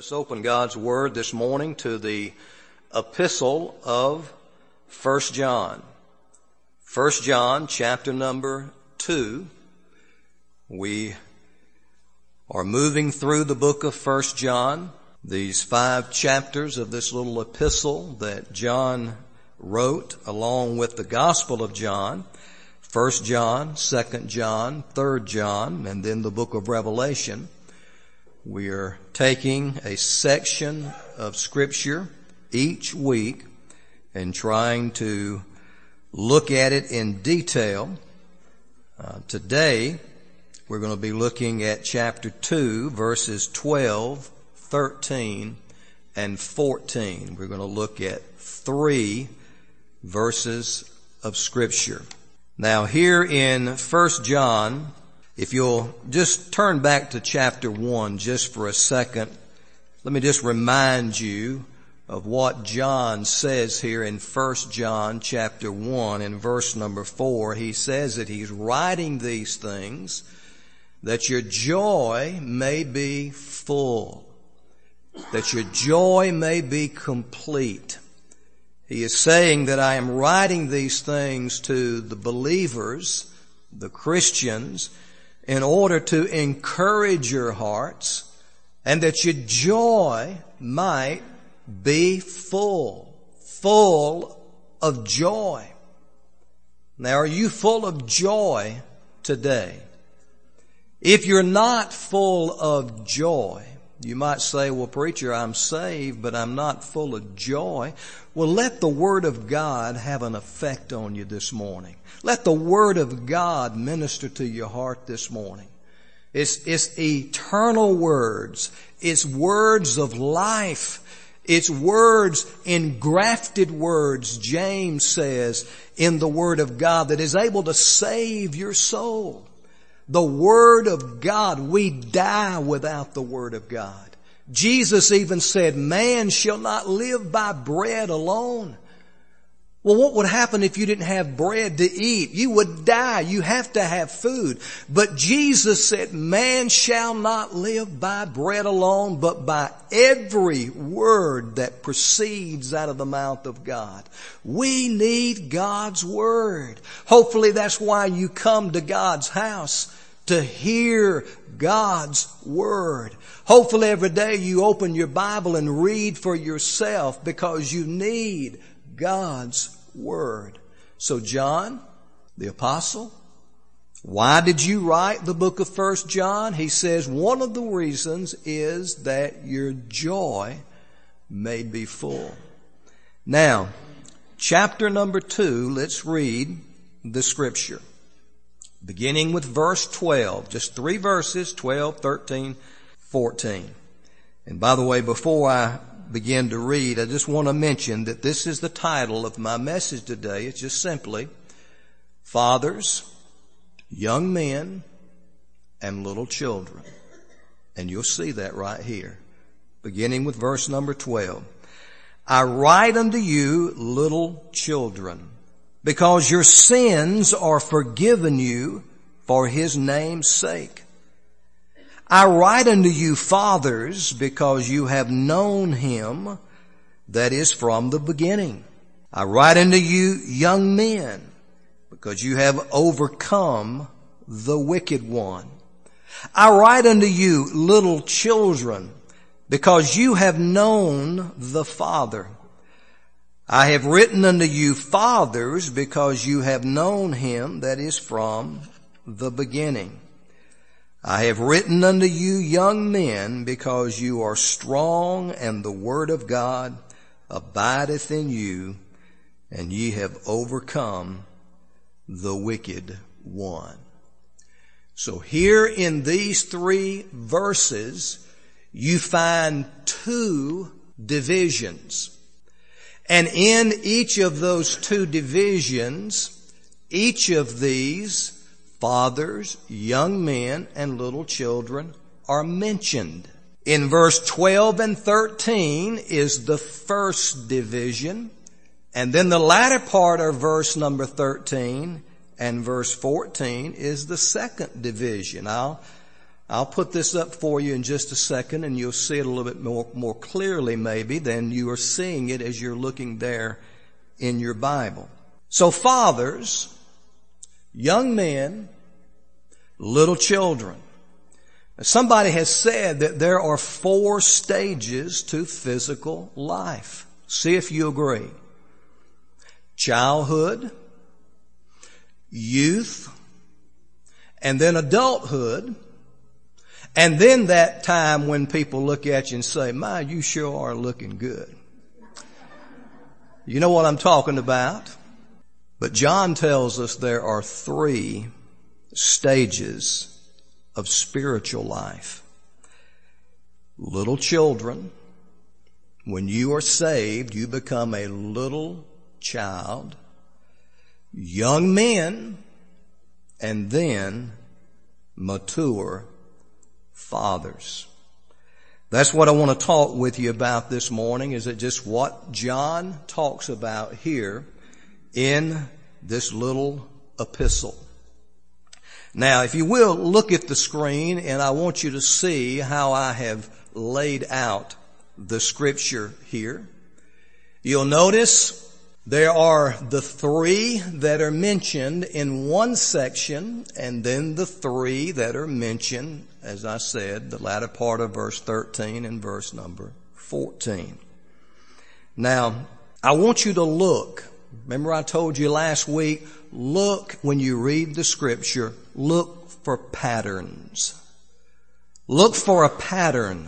Let's open God's Word this morning to the epistle of 1 John. 1 John chapter number 2. We are moving through the book of 1 John, these 5 chapters of this little epistle that John wrote along with the Gospel of John. 1 John, 2 John, 3 John, and then the book of Revelation. We are taking a section of Scripture each week and trying to look at it in detail. Today, we're going to be looking at chapter 2, verses 12, 13, and 14. We're going to look at 3 verses of Scripture. Now, here in 1 John, if you'll just turn back to chapter 1 just for a second, let me just remind you of what John says here in 1 John chapter 1 in verse number 4. He says that he's writing these things that your joy may be full, that your joy may be complete. He is saying that I am writing these things to the believers, the Christians, in order to encourage your hearts and that your joy might be full of joy. Now, are you full of joy today? If you're not full of joy, you might say, well, preacher, I'm saved, but I'm not full of joy. Well, let the Word of God have an effect on you this morning. Let the Word of God minister to your heart this morning. It's eternal words. It's words of life. It's words, engrafted words, James says, in the Word of God that is able to save your soul. The Word of God, we die without the Word of God. Jesus even said, man shall not live by bread alone. Well, what would happen if you didn't have bread to eat? You would die. You have to have food. But Jesus said, man shall not live by bread alone, but by every word that proceeds out of the mouth of God. We need God's Word. Hopefully that's why you come to God's house, to hear God's Word. Hopefully every day you open your Bible and read for yourself because you need God's Word. So John, the apostle, why did you write the book of 1 John? He says one of the reasons is that your joy may be full. Now, chapter number 2, let's read the Scripture. Beginning with verse 12, just 3 verses, 12, 13, 14. And by the way, before I begin to read, I just want to mention that this is the title of my message today. It's just simply, Fathers, Young Men, and Little Children. And you'll see that right here. Beginning with verse number 12. I write unto you, little children, because your sins are forgiven you for His name's sake. I write unto you, fathers, because you have known Him that is from the beginning. I write unto you, young men, because you have overcome the wicked one. I write unto you, little children, because you have known the Father. I have written unto you, fathers, because you have known Him that is from the beginning. I have written unto you, young men, because you are strong, and the Word of God abideth in you, and ye have overcome the wicked one. So here in these 3 verses, you find 2 divisions. And in each of those 2 divisions, each of these fathers, young men, and little children are mentioned. In verse 12 and 13 is the first division. And then the latter part of verse number 13 and verse 14 is the second division. I'll I'll put this up for you in just a second, and you'll see it a little bit more clearly maybe than you are seeing it as you're looking there in your Bible. So fathers, young men, little children. Somebody has said that there are 4 stages to physical life. See if you agree. Childhood, youth, and then adulthood, and then that time when people look at you and say, "My, you sure are looking good." You know what I'm talking about? But John tells us there are 3 stages of spiritual life. Little children, when you are saved, you become a little child. Young men, and then mature fathers. That's what I want to talk with you about this morning, is it just what John talks about here in this little epistle. Now, if you will, look at the screen, and I want you to see how I have laid out the scripture here. You'll notice there are the 3 that are mentioned in one section, and then the 3 that are mentioned, as I said, the latter part of verse 13 and verse number 14. Now, I want you to look. Remember I told you last week, look when you read the scripture, look for patterns. Look for a pattern.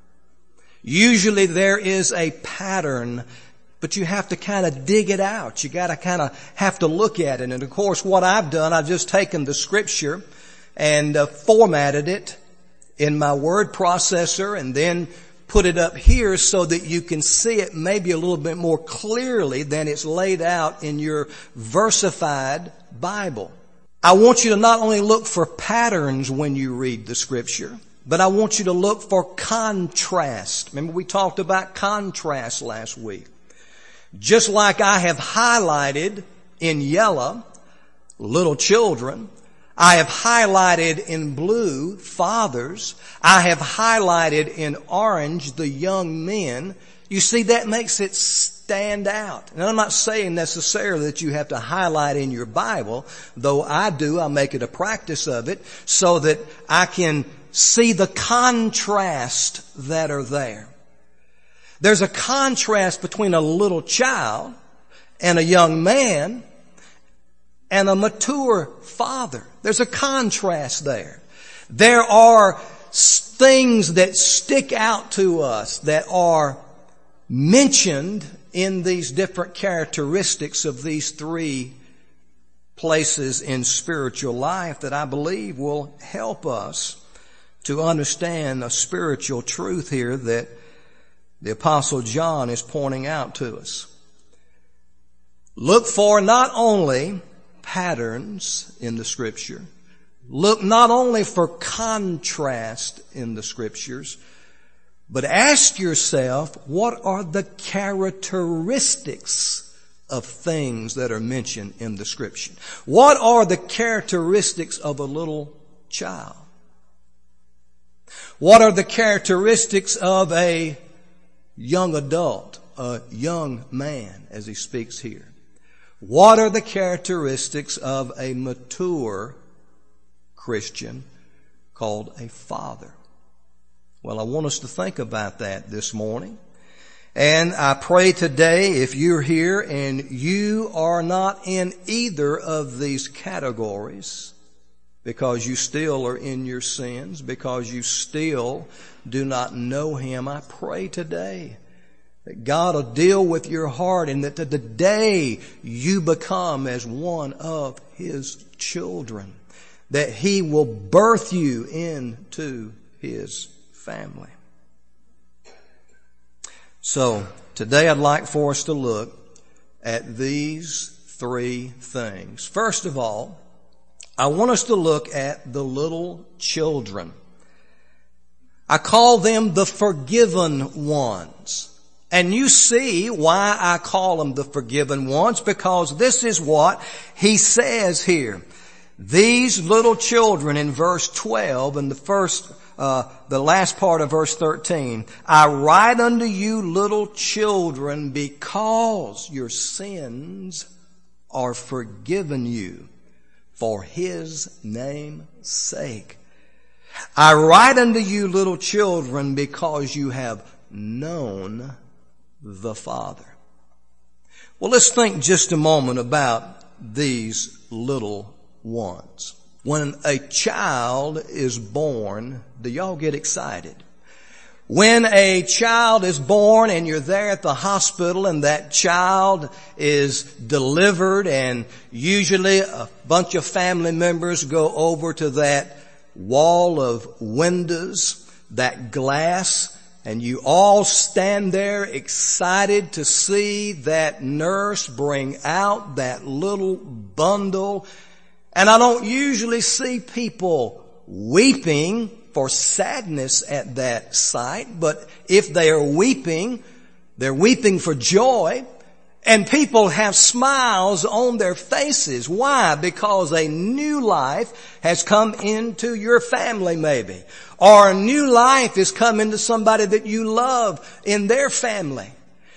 Usually there is a pattern, but you have to kind of dig it out. You got to kind of have to look at it. And of course what I've done, I've just taken the scripture and formatted it in my word processor and then put it up here so that you can see it maybe a little bit more clearly than it's laid out in your versified Bible. I want you to not only look for patterns when you read the scripture, but I want you to look for contrast. Remember we talked about contrast last week. Just like I have highlighted in yellow little children, I have highlighted in blue fathers, I have highlighted in orange the young men. You see, that makes it stand out. And I'm not saying necessarily that you have to highlight in your Bible, though I do. I make it a practice of it so that I can see the contrast that are there. There's a contrast between a little child and a young man and a mature father. There's a contrast there. There are things that stick out to us that are mentioned in these different characteristics of these 3 places in spiritual life that I believe will help us to understand a spiritual truth here that the Apostle John is pointing out to us. Look for not only patterns in the scripture, look not only for contrast in the scriptures, but ask yourself, what are the characteristics of things that are mentioned in the scripture? What are the characteristics of a little child? What are the characteristics of a young adult, a young man, as he speaks here? What are the characteristics of a mature Christian called a father? Well, I want us to think about that this morning. And I pray today, if you're here and you are not in either of these categories, because you still are in your sins, because you still do not know Him, I pray today that God will deal with your heart and that the day you become as one of His children, that He will birth you into His family. So today I'd like for us to look at these 3 things. First of all, I want us to look at the little children. I call them the forgiven ones. And you see why I call them the forgiven ones, because this is what he says here. These little children in verse 12 and the last part of verse 13, I write unto you little children because your sins are forgiven you for his name's sake. I write unto you little children because you have known the Father. Well, let's think just a moment about these little ones. When a child is born, do y'all get excited? When a child is born and you're there at the hospital and that child is delivered, and usually a bunch of family members go over to that wall of windows, that glass, and you all stand there excited to see that nurse bring out that little bundle. And I don't usually see people weeping for sadness at that sight, but if they are weeping, they're weeping for joy. And people have smiles on their faces. Why? Because a new life has come into your family maybe. Or a new life has come into somebody that you love in their family.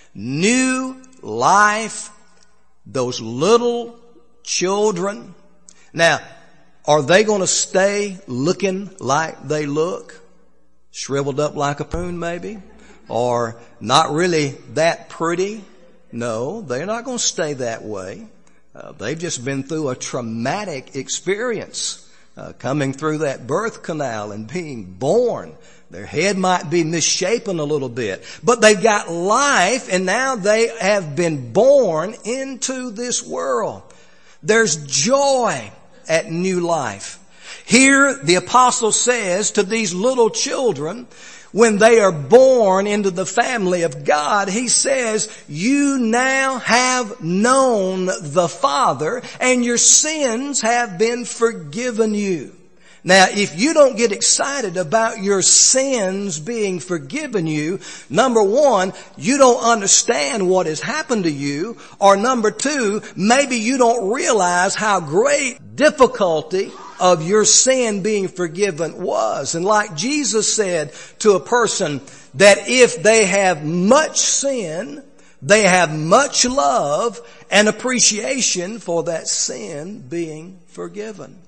New life, those little children. Now, are they going to stay looking like they look? Shriveled up like a prune maybe? Or not really that pretty? No, they're not going to stay that way. They've just been through a traumatic experience, coming through that birth canal and being born. Their head might be misshapen a little bit, but they've got life, and now they have been born into this world. There's joy at new life. Here the apostle says to these little children, when they are born into the family of God, he says, you now have known the Father and your sins have been forgiven you. Now, if you don't get excited about your sins being forgiven you, number one, you don't understand what has happened to you, or number two, maybe you don't realize how great difficulty of your sin being forgiven was. And like Jesus said to a person, that if they have much sin, they have much love and appreciation for that sin being forgiven.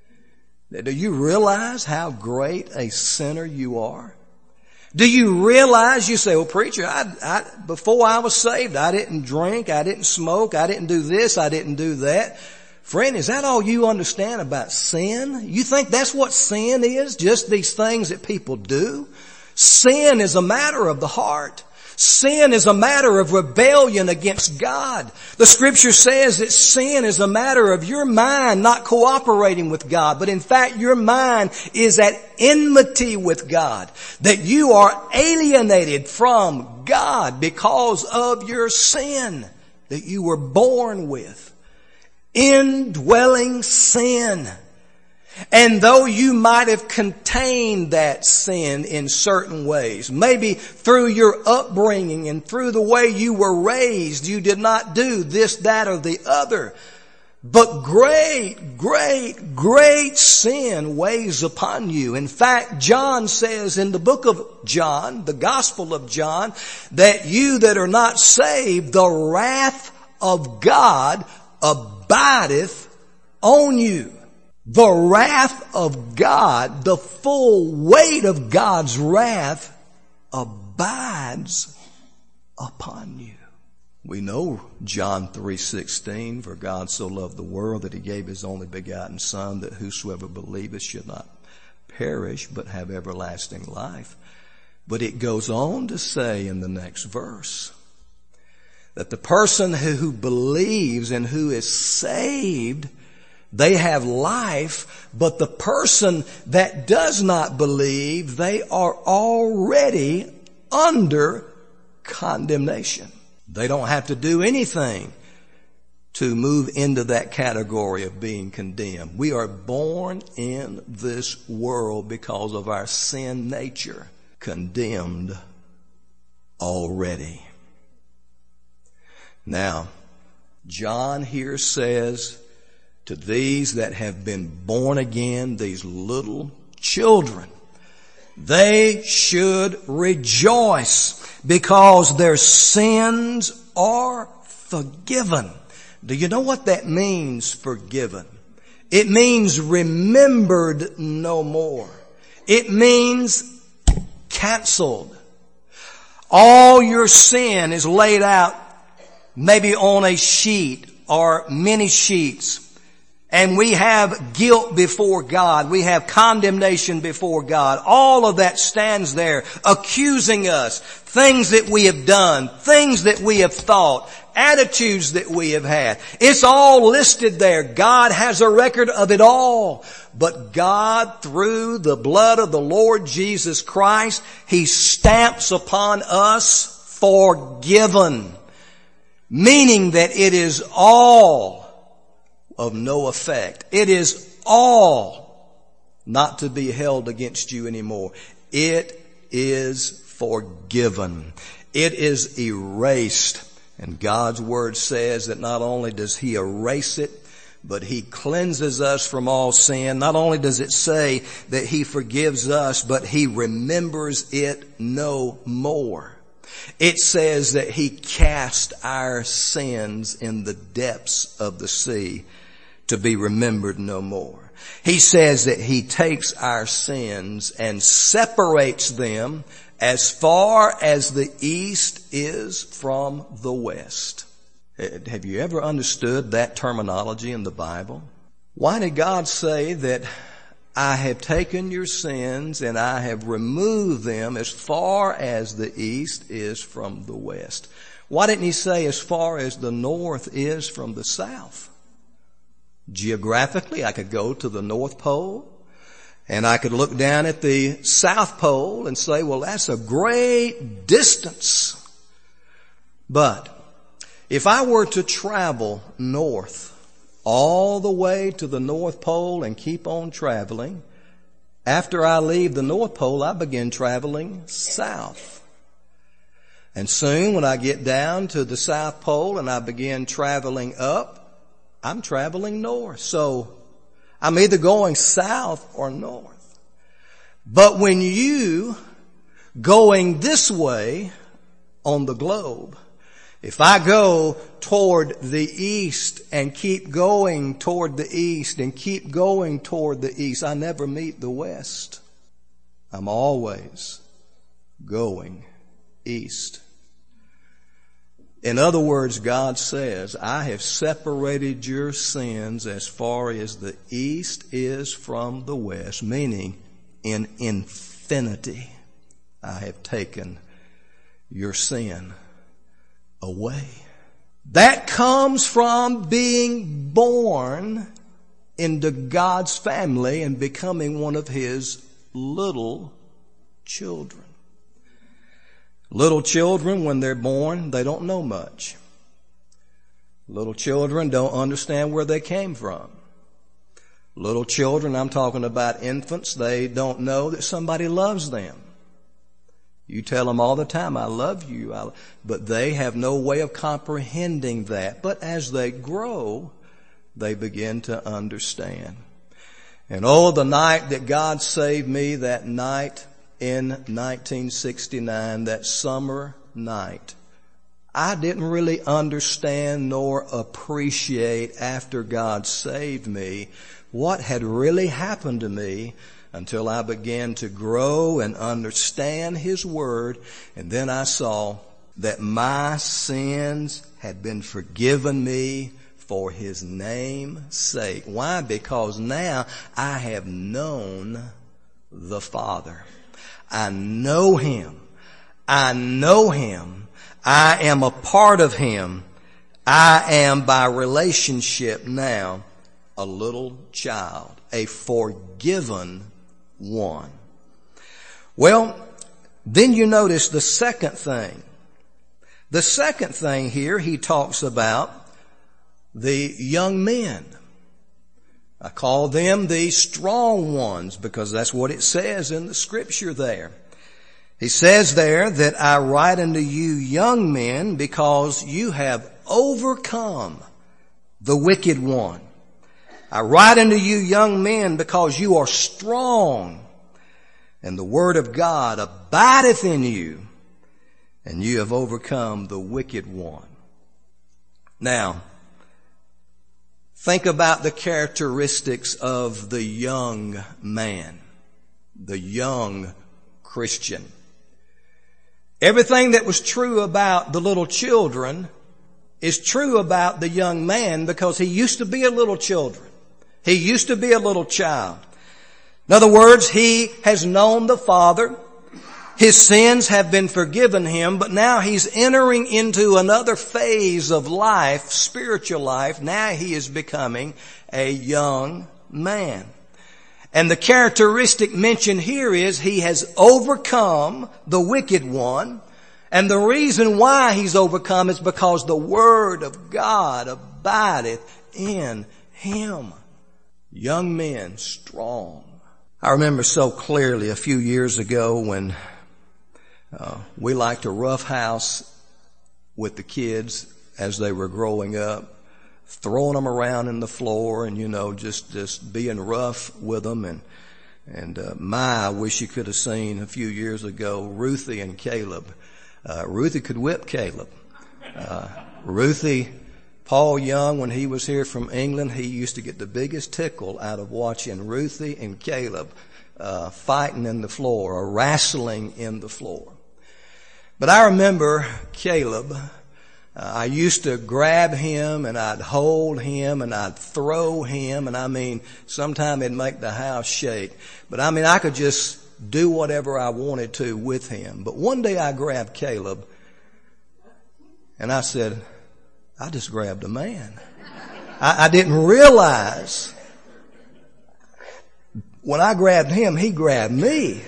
Do you realize how great a sinner you are? Do you realize, you say, well, preacher, before I was saved, I didn't drink, I didn't smoke, I didn't do this, I didn't do that. Friend, is that all you understand about sin? You think that's what sin is? Just these things that people do? Sin is a matter of the heart. Sin is a matter of rebellion against God. The scripture says that sin is a matter of your mind not cooperating with God, but in fact your mind is at enmity with God. That you are alienated from God because of your sin that you were born with. Indwelling sin. And though you might have contained that sin in certain ways, maybe through your upbringing and through the way you were raised, you did not do this, that, or the other. But great sin weighs upon you. In fact, John says in the book of John, the Gospel of John, that you that are not saved, the wrath of God abideth on you. The wrath of God, the full weight of God's wrath abides upon you. We know John 3:16, for God so loved the world that he gave his only begotten Son, that whosoever believeth should not perish but have everlasting life. But it goes on to say in the next verse that the person who believes and who is saved, they have life, but the person that does not believe, they are already under condemnation. They don't have to do anything to move into that category of being condemned. We are born in this world because of our sin nature, condemned already. Now, John here says to these that have been born again, these little children. They should rejoice because their sins are forgiven. Do you know what that means, forgiven? It means remembered no more. It means canceled. All your sin is laid out maybe on a sheet or many sheets. And we have guilt before God. We have condemnation before God. All of that stands there accusing us. Things that we have done, things that we have thought, attitudes that we have had. It's all listed there. God has a record of it all. But God, through the blood of the Lord Jesus Christ, He stamps upon us forgiven. Meaning that it is all of no effect. It is all not to be held against you anymore. It is forgiven. It is erased. And God's Word says that not only does He erase it, but He cleanses us from all sin. Not only does it say that He forgives us, but He remembers it no more. It says that He cast our sins in the depths of the sea to be remembered no more. He says that He takes our sins and separates them as far as the east is from the west. Have you ever understood that terminology in the Bible? Why did God say that I have taken your sins and I have removed them as far as the east is from the west? Why didn't He say as far as the north is from the south? Geographically, I could go to the North Pole and I could look down at the South Pole and say, well, that's a great distance. But if I were to travel north all the way to the North Pole and keep on traveling, after I leave the North Pole, I begin traveling south. And soon when I get down to the South Pole and I begin traveling up, I'm traveling north. So I'm either going south or north. But when you going this way on the globe, if I go toward the east and keep going toward the east and keep going toward the east, I never meet the west. I'm always going east. In other words, God says, I have separated your sins as far as the east is from the west, meaning in infinity, I have taken your sin away. That comes from being born into God's family and becoming one of His little children. Little children, when they're born, they don't know much. Little children don't understand where they came from. Little children, I'm talking about infants, they don't know that somebody loves them. You tell them all the time, I love you, but they have no way of comprehending that. But as they grow, they begin to understand. And oh, the night that God saved me, that night in 1969, that summer night, I didn't really understand nor appreciate after God saved me what had really happened to me until I began to grow and understand His Word. And then I saw that my sins had been forgiven me for His name's sake. Why? Because now I have known the Father. I know Him. I know Him. I am a part of Him. I am by relationship now a little child, a forgiven one. Well, then you notice the second thing. The second thing here, he talks about the young men. I call them the strong ones because that's what it says in the scripture there. He says there that I write unto you young men because you have overcome the wicked one. I write unto you young men because you are strong, and the word of God abideth in you, and you have overcome the wicked one. Now, think about the characteristics of the young man, the young Christian. Everything that was true about the little children is true about the young man, because he used to be a little children. He used to be a little child. In other words, he has known the Father. His sins have been forgiven him, but now he's entering into another phase of life, spiritual life. Now he is becoming a young man. And the characteristic mentioned here is he has overcome the wicked one. And the reason why he's overcome is because the word of God abideth in him. Young men, strong. I remember so clearly a few years ago when we liked to roughhouse with the kids as they were growing up, throwing them around in the floor and, just being rough with them. And I wish you could have seen a few years ago, Ruthie and Caleb. Ruthie could whip Caleb. Paul Young, when he was here from England, he used to get the biggest tickle out of watching Ruthie and Caleb fighting in the floor or wrestling in the floor. But I remember Caleb. I used to grab him and I'd hold him and I'd throw him, and sometimes it'd make the house shake. But I could just do whatever I wanted to with him. But one day I grabbed Caleb and I said, I just grabbed a man. I didn't realize when I grabbed him, he grabbed me.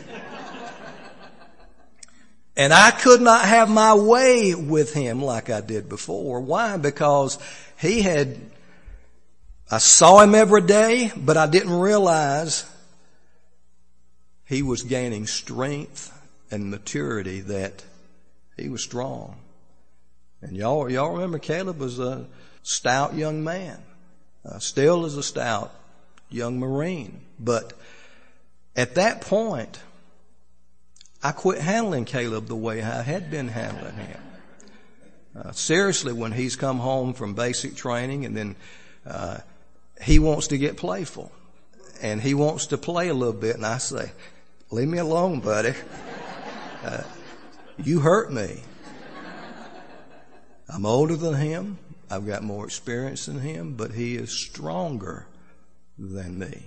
And I could not have my way with him like I did before. Why? Because I saw him every day, but I didn't realize he was gaining strength and maturity, that he was strong. And y'all remember Caleb was a stout young man. Still is a stout young Marine. But at that point, I quit handling Caleb the way I had been handling him. Seriously, when he's come home from basic training and then he wants to get playful and he wants to play a little bit, and I say, leave me alone, buddy. You hurt me. I'm older than him. I've got more experience than him, but he is stronger than me.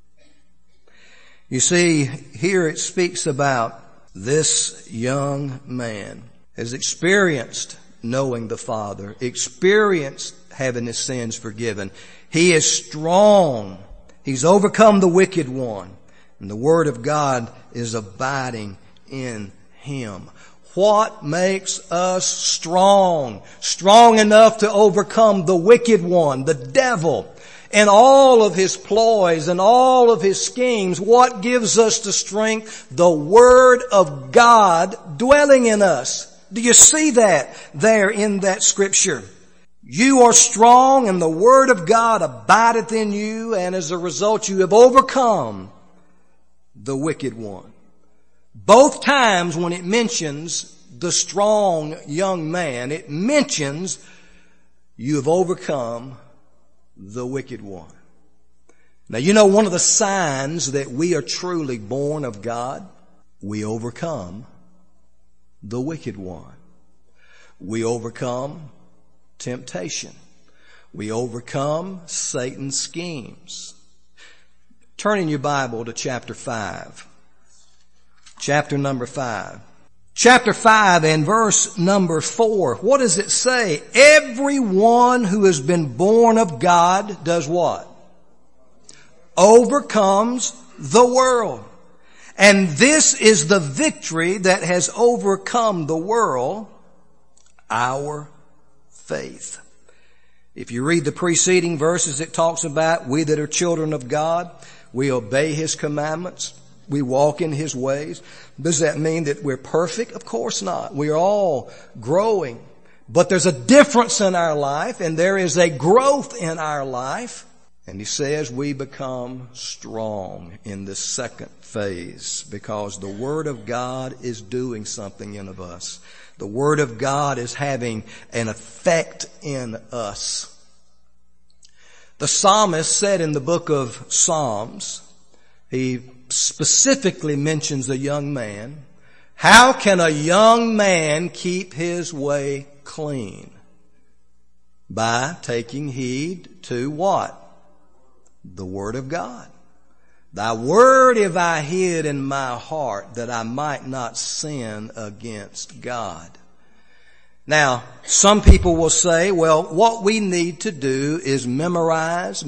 You see, here it speaks about this young man has experienced knowing the Father, experienced having his sins forgiven. He is strong. He's overcome the wicked one. And the Word of God is abiding in him. What makes us strong? Strong enough to overcome the wicked one, the devil, and all of his ploys and all of his schemes. What gives us the strength? The Word of God dwelling in us. Do you see that there in that scripture? You are strong and the Word of God abideth in you, and as a result you have overcome the wicked one. Both times when it mentions the strong young man, it mentions you have overcome the wicked one. Now, one of the signs that we are truly born of God, we overcome the wicked one. We overcome temptation. We overcome Satan's schemes. Turn in your Bible to chapter 5. Chapter number 5. Chapter 5 and verse number 4. What does it say? Everyone who has been born of God does what? Overcomes the world. And this is the victory that has overcome the world, our faith. If you read the preceding verses, it talks about we that are children of God, we obey His commandments. We walk in His ways. Does that mean that we're perfect? Of course not. We are all growing. But there's a difference in our life, and there is a growth in our life. And he says we become strong in this second phase because the Word of God is doing something in of us. The Word of God is having an effect in us. The psalmist said in the book of Psalms, he specifically mentions a young man. How can a young man keep his way clean? By taking heed to what? The Word of God. Thy word have I hid in my heart that I might not sin against God. Now, some people will say, well, what we need to do is memorize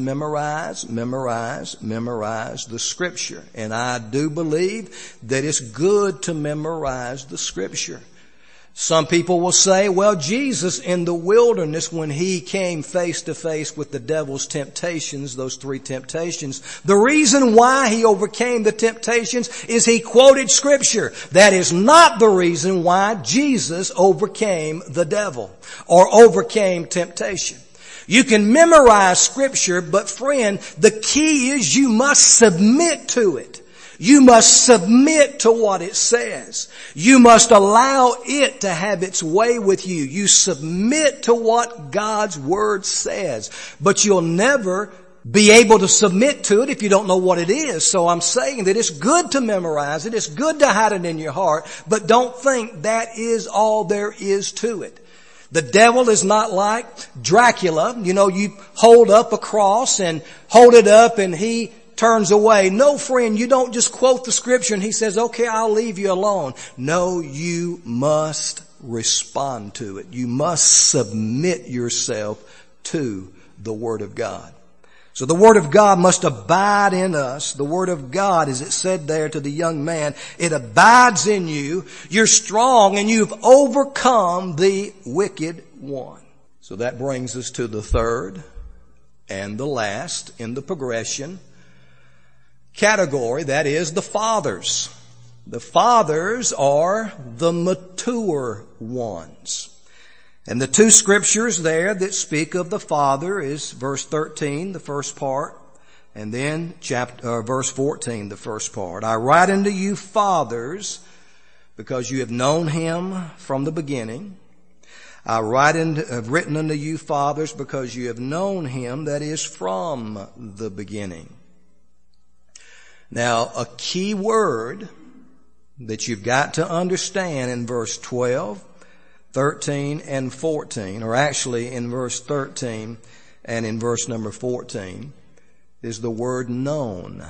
the Scripture. And I do believe that it's good to memorize the Scripture. Some people will say, well, Jesus in the wilderness, when he came face to face with the devil's temptations, those 3 temptations, the reason why he overcame the temptations is he quoted Scripture. That is not the reason why Jesus overcame the devil or overcame temptation. You can memorize Scripture, but friend, the key is you must submit to it. You must submit to what it says. You must allow it to have its way with you. You submit to what God's Word says. But you'll never be able to submit to it if you don't know what it is. So I'm saying that it's good to memorize it. It's good to hide it in your heart. But don't think that is all there is to it. The devil is not like Dracula. You know, you hold up a cross and hold it up and he turns away. No, friend, you don't just quote the Scripture and he says, okay, I'll leave you alone. No, you must respond to it. You must submit yourself to the Word of God. So the Word of God must abide in us. The Word of God, as it said there to the young man, it abides in you. You're strong and you've overcome the wicked one. So that brings us to the third and the last in the progression category, that is the fathers. The fathers are the mature ones. And the 2 scriptures there that speak of the father is verse 13, the first part, and then verse 14, the first part. I write unto you fathers, because you have known him from the beginning. I've written unto you fathers, because you have known him that is from the beginning. Now, a key word that you've got to understand in verse 12, 13, and 14, or actually in verse 13 and in verse number 14, is the word known.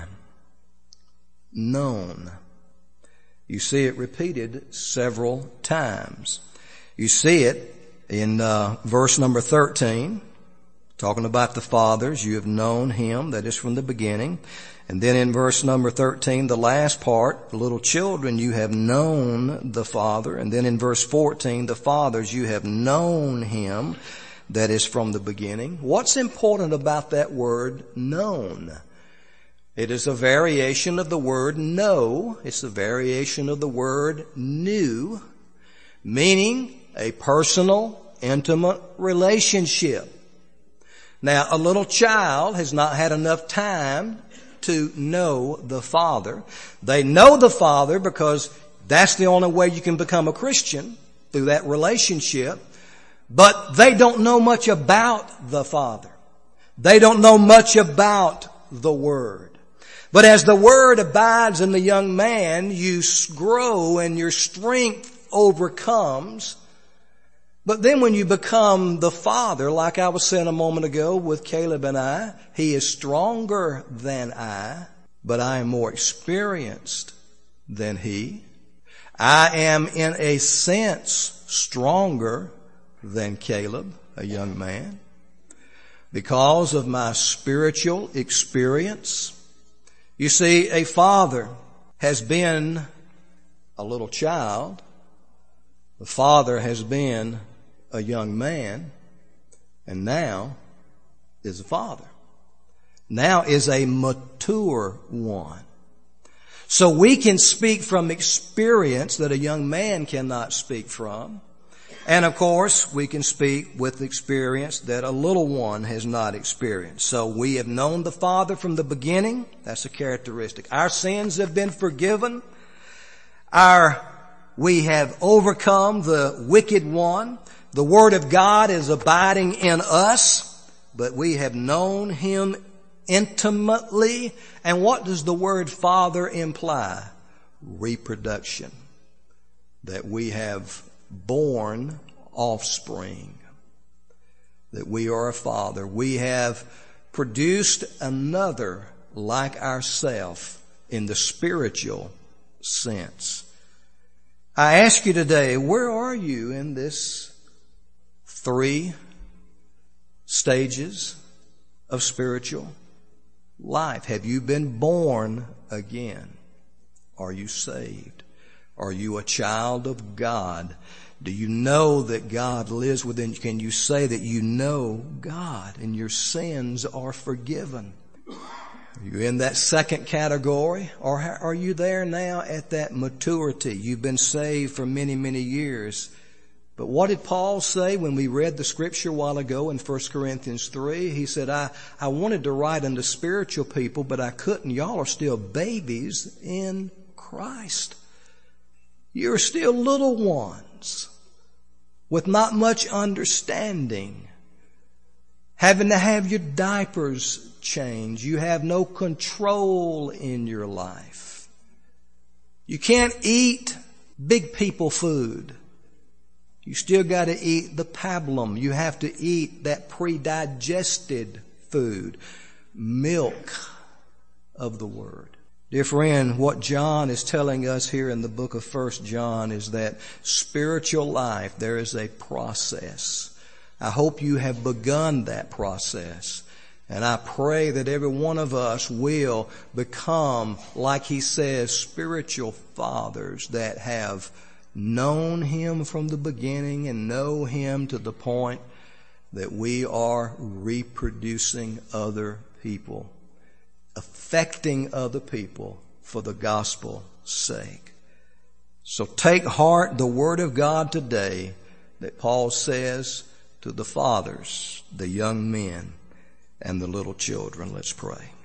Known. You see it repeated several times. You see it in verse number 13, talking about the fathers. You have known him that is from the beginning. And then in verse number 13, the last part, little children, you have known the Father. And then in verse 14, the fathers, you have known him that is from the beginning. What's important about that word known? It is a variation of the word know. It's a variation of the word knew, meaning a personal, intimate relationship. Now, a little child has not had enough time to know the Father. They know the Father because that's the only way you can become a Christian, through that relationship. But they don't know much about the Father. They don't know much about the Word. But as the Word abides in the young man, you grow and your strength overcomes. But then when you become the father, like I was saying a moment ago with Caleb and I, he is stronger than I, but I am more experienced than he. I am in a sense stronger than Caleb, a young man, because of my spiritual experience. You see, a father has been a little child. The father has been a young man, and now is a father. Now is a mature one. So we can speak from experience that a young man cannot speak from. And of course, we can speak with experience that a little one has not experienced. So we have known the Father from the beginning. That's a characteristic. Our sins have been forgiven. We have overcome the wicked one. The Word of God is abiding in us, but we have known Him intimately. And what does the word Father imply? Reproduction. That we have born offspring, that we are a father. We have produced another like ourself in the spiritual sense. I ask you today, where are you in this 3 stages of spiritual life? Have you been born again? Are you saved? Are you a child of God? Do you know that God lives within you? Can you say that you know God and your sins are forgiven? Are you in that second category? Or are you there now at that maturity? You've been saved for many, many years. But what did Paul say when we read the scripture a while ago in 1 Corinthians 3? He said, I wanted to write unto spiritual people, but I couldn't. Y'all are still babies in Christ. You're still little ones with not much understanding, having to have your diapers changed. You have no control in your life. You can't eat big people food. You still got to eat the pablum. You have to eat that pre-digested food, milk of the Word. Dear friend, what John is telling us here in the book of 1 John is that spiritual life, there is a process. I hope you have begun that process. And I pray that every one of us will become, like he says, spiritual fathers that have known Him from the beginning and know Him to the point that we are reproducing other people, affecting other people for the gospel's sake. So take heart the Word of God today that Paul says to the fathers, the young men, and the little children. Let's pray.